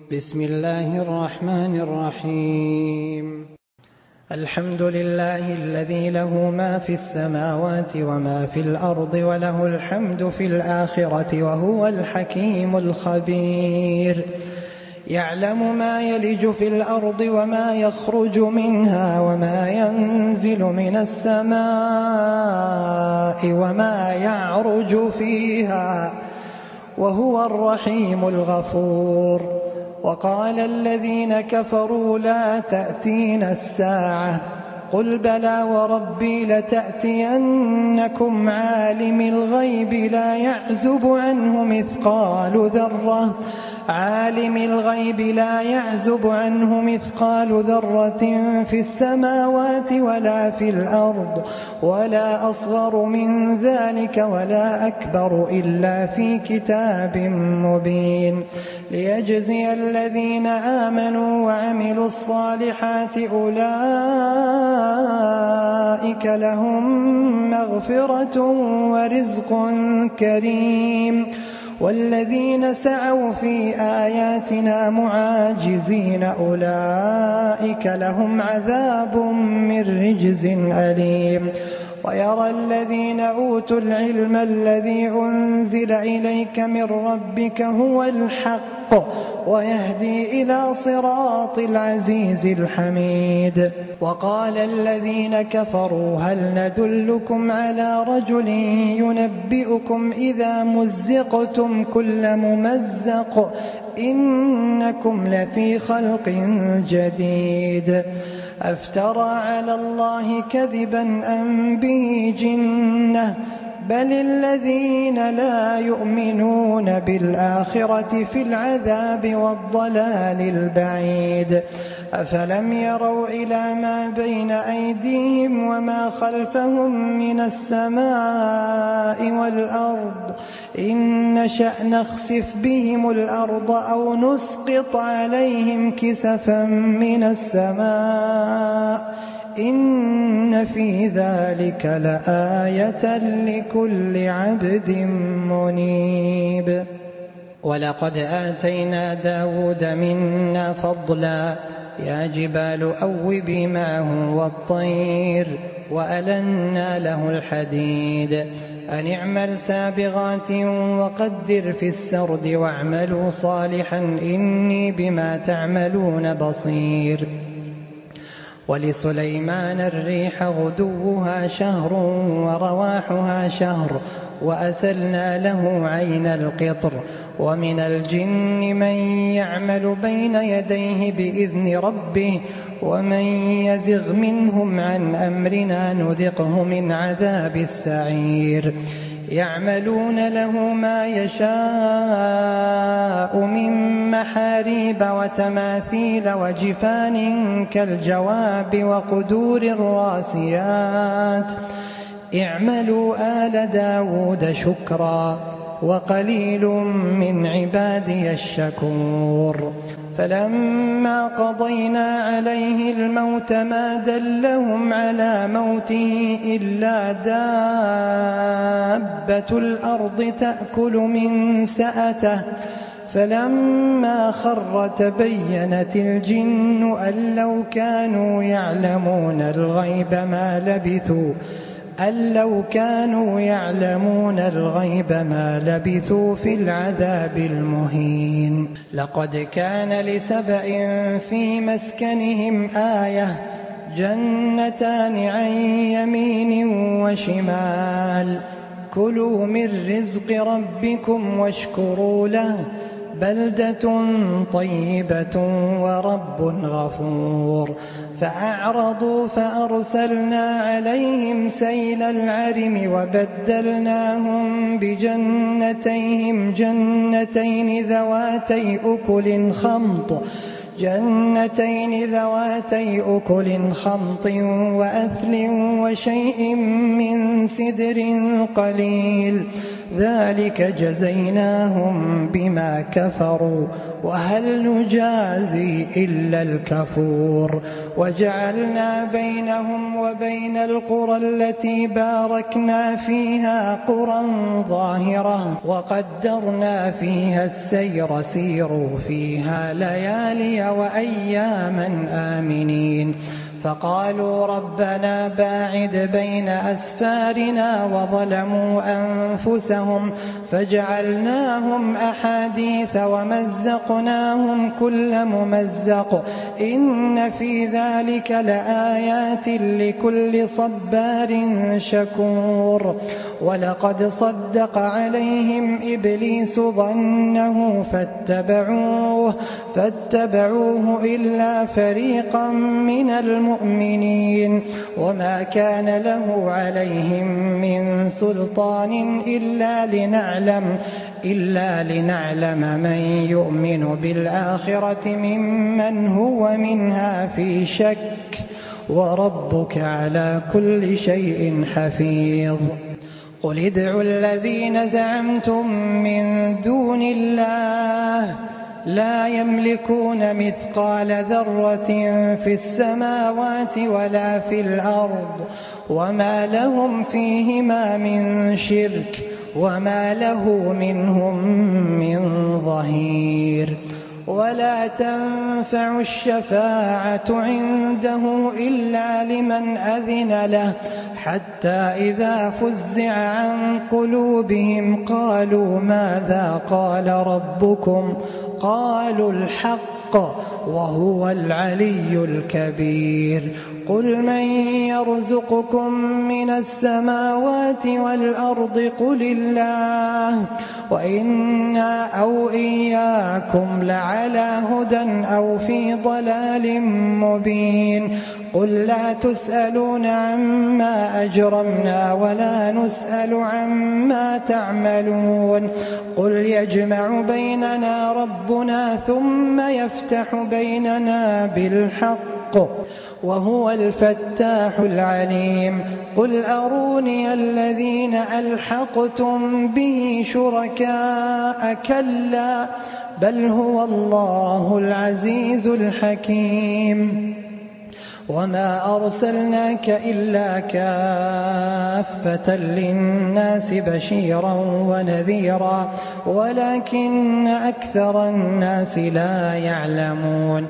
بسم الله الرحمن الرحيم. الحمد لله الذي له ما في السماوات وما في الأرض وله الحمد في الآخرة وهو الحكيم الخبير. يعلم ما يلج في الأرض وما يخرج منها وما ينزل من السماء وما يعرج فيها وهو الرحيم الغفور. وقال الذين كفروا لا تأتينا الساعة قل بلى وربي لتأتينكم عالم الغيب لا يعزب عنه مثقال ذرة في السماوات ولا في الأرض ولا أصغر من ذلك ولا أكبر إلا في كتاب مبين ليجزي الذين آمنوا وعملوا الصالحات أولئك لهم مغفرة ورزق كريم. والذين سعوا في آياتنا معاجزين أولئك لهم عذاب من رجز أليم. ويرى الذين أوتوا العلم الذي أنزل إليك من ربك هو الحق ويهدي إلى صراط العزيز الحميد. وقال الذين كفروا هل ندلكم على رجل ينبئكم إذا مزقتم كل ممزق إنكم لفي خلق جديد. أفترى على الله كذبا أم به جنة بل الذين لا يؤمنون بالآخرة في العذاب والضلال البعيد. أفلم يروا إلى ما بين أيديهم وما خلفهم من السماء والأرض إن نشأ نخسف بهم الأرض أو نسقط عليهم كسفا من السماء إن في ذلك لآية لكل عبد منيب. ولقد آتينا داود منا فضلا يا جبال أوبي معه والطير وألنا له الحديد أن اعمل سابغات وقدر في السرد واعملوا صالحا إني بما تعملون بصير. ولسليمان الريح غدوها شهر ورواحها شهر وأسلنا له عين القطر. ومن الجن من يعمل بين يديه بإذن ربه ومن يزغ منهم عن أمرنا نذقه من عذاب السعير. يعملون له ما يشاء من محاريب وتماثيل وجفان كالجواب وقدور الراسيات اعملوا آل داود شكرا وقليل من عبادي الشكور. فلما قضينا عليه الموت ما دلهم على موته إلا دابة الأرض تأكل من سأته فلما خر تبينت الجن أن لو كانوا يعلمون الغيب ما لبثوا في العذاب المهين. لقد كان لسبأ في مسكنهم آية جنتان عن يمين وشمال كلوا من رزق ربكم واشكروا له بلدة طيبة ورب غفور. فأعرضوا فأرسلنا عليهم سيل العرم وبدلناهم بجنتين ذواتي أكل خمط وأثل وشيء من سدر قليل ذلك جزيناهم بما كفروا وهل نجازي إلا الكفور. وجعلنا بينهم وبين القرى التي باركنا فيها قرى ظاهرة وقدرنا فيها السير سيروا فيها ليالي وأياما آمنين فقالوا ربنا باعد بين أسفارنا وظلموا أنفسهم فجعلناهم أحاديث ومزقناهم كل ممزق إن في ذلك لآيات لكل صبار شكور ولقد صدق عليهم إبليس ظنه فاتبعوه إلا فريقا من المؤمنين وما كان له عليهم من سلطان إلا لنعلم من يؤمن بالآخرة ممن هو منها في شك وربك على كل شيء حفيظ قل ادعوا الذين زعمتم من دون الله لا يملكون مثقال ذرة في السماوات ولا في الأرض وما لهم فيهما من شرك وما له منهم من ظهير ولا تنفع الشفاعة عنده إلا لمن أذن له حتى إذا فزع عن قلوبهم قالوا ماذا قال ربكم قالوا الحق وهو العلي الكبير قل من يرزقكم من السماوات والأرض قل الله وإنا أو إياكم لعلى هدى أو في ضلال مبين قل لا تسألون عما أجرمنا ولا نسأل عما تعملون قل يجمع بيننا ربنا ثم يفتح بيننا بالحق وهو الفتاح العليم قل أروني الذين ألحقتم به شركاء كلا بل هو الله العزيز الحكيم وما أرسلناك إلا كافة للناس بشيرا ونذيرا ولكن أكثر الناس لا يعلمون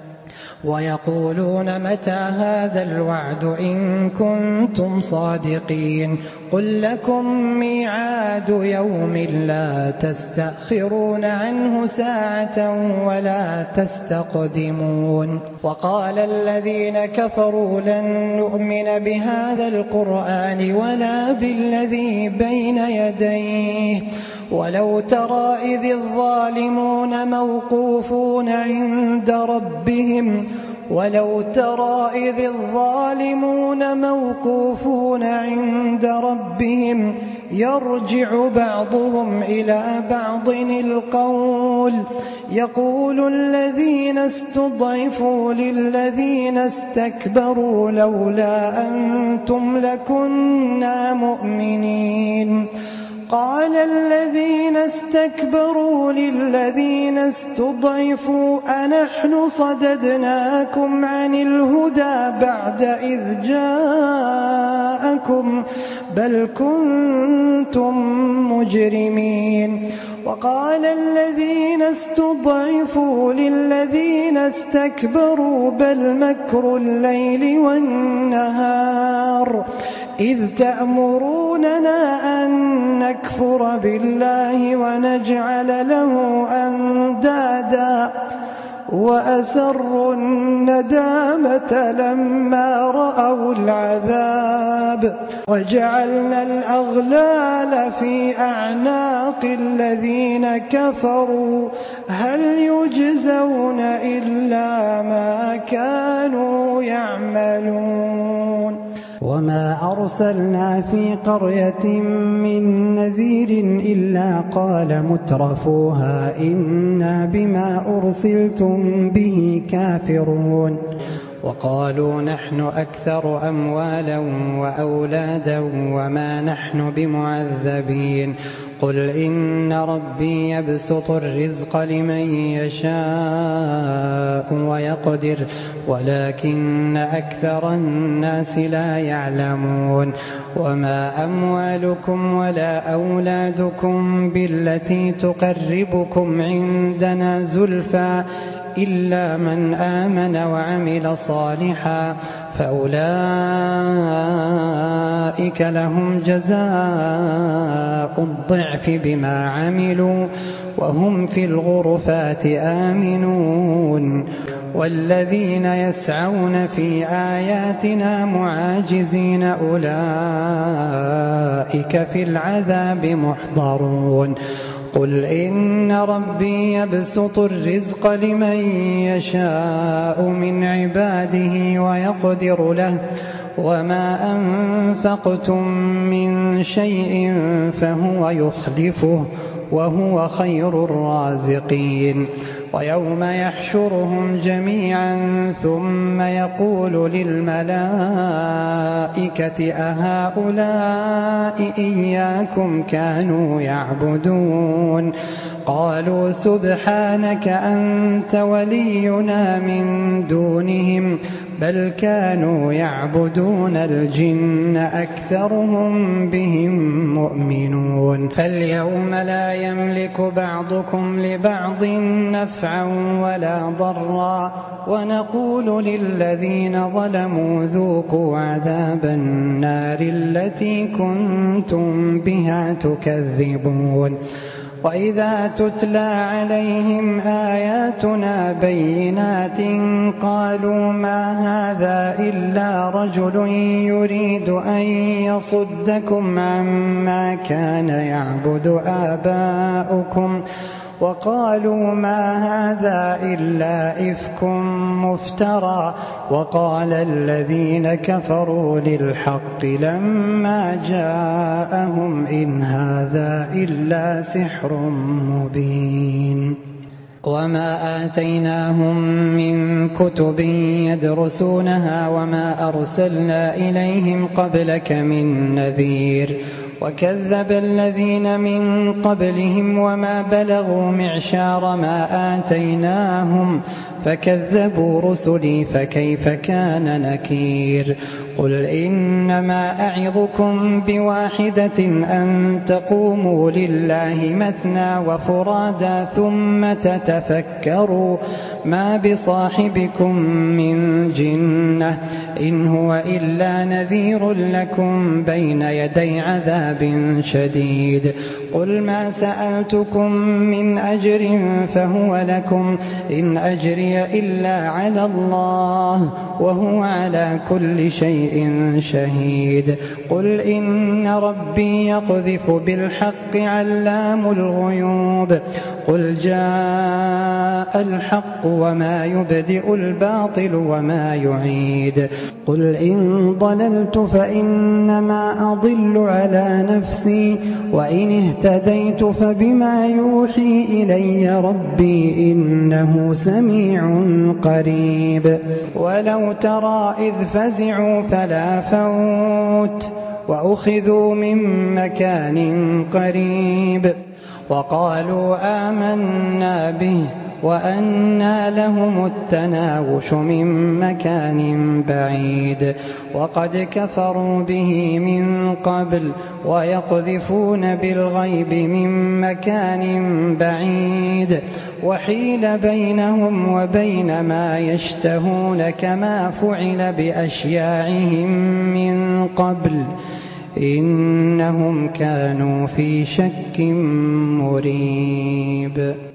ويقولون متى هذا الوعد إن كنتم صادقين قل لكم ميعاد يوم لا تستأخرون عنه ساعة ولا تستقدمون وقال الذين كفروا لن نؤمن بهذا القرآن ولا بالذي بين يديه ولو ترى إذ الظالمون موقوفون عند ربهم يرجع بعضهم إلى بعض القول يقول الذين استضعفوا للذين استكبروا لولا أنتم لكنا مؤمنين قال الذين استكبروا للذين استضعفوا أنحن صددناكم عن الهدى بعد إذ جاءكم بل كنتم مجرمين وقال الذين استضعفوا للذين استكبروا بل مكر الليل والنهار إذ تأمروننا أن نكفر بالله ونجعل له أندادا وأسروا الندامة لما رأوا العذاب وجعلنا الأغلال في أعناق الذين كفروا هل يجزون إلا ما كانوا يعملون وما أرسلنا في قرية من نذير إلا قال مترفوها إنا بما أرسلتم به كافرون وقالوا نحن أكثر أموالا وأولادا وما نحن بمعذبين قل إن ربي يبسط الرزق لمن يشاء ولكن أكثر الناس لا يعلمون. وما أموالكم ولا أولادكم بالتي تقربكم عندنا زلفى إلا من آمن وعمل صالحا فأولئك لهم جزاء الضعف بما عملوا وهم في الغرفات آمنون. والذين يسعون في آياتنا معاجزين أولئك في العذاب محضرون. قل إن ربي يبسط الرزق لمن يشاء من عباده ويقدر له وما أنفقتم من شيء فهو يخلفه وهو خير الرازقين. ويوم يحشرهم جميعا ثم يقول للملائكة أهؤلاء إياكم كانوا يعبدون قالوا سبحانك أنت ولينا من دونهم بل كانوا يعبدون الجن أكثرهم بهم مؤمنون. فاليوم لا يملك بعضكم لبعض نفعا ولا ضرا ونقول للذين ظلموا ذوقوا عذاب النار التي كنتم بها تكذبون. وإذا تتلى عليهم آياتنا بينات قالوا ما هذا إلا رجل يريد أن يصدكم عما كان يعبد آباؤكم وقالوا ما هذا إلا إفك مفترى. وقال الذين كفروا للحق لما جاءهم إن هذا إلا سحر مبين. وما آتيناهم من كتب يدرسونها وما أرسلنا إليهم قبلك من نذير وكذب الذين من قبلهم وما بلغوا معشار ما آتيناهم فكذبوا رسلي فكيف كان نكير. قل إنما أعظكم بواحدة أن تقوموا لله مثنى وفرادا ثم تتفكروا ما بصاحبكم من جنة إن هو إلا نذير لكم بين يدي عذاب شديد. قل ما سألتكم من أجر فهو لكم إن أجري إلا على الله وهو على كل شيء شهيد. قل إن ربي يقذف بالحق علام الغيوب. قل جاء الحق وما يبدئ الباطل وما يعيد. قل إن ضللت فإنما أضل على نفسي وإن اهتديت فبما يوحي إلي ربي إنه سميع قريب. ولو ترى إذ فزعوا فلا فوت وأخذوا من مكان قريب وقالوا آمنا به وأنى لهم التناوش من مكان بعيد وقد كفروا به من قبل ويقذفون بالغيب من مكان بعيد وحيل بينهم وبين ما يشتهون كما فعل بأشياعهم من قبل إنهم كانوا في شك مريب.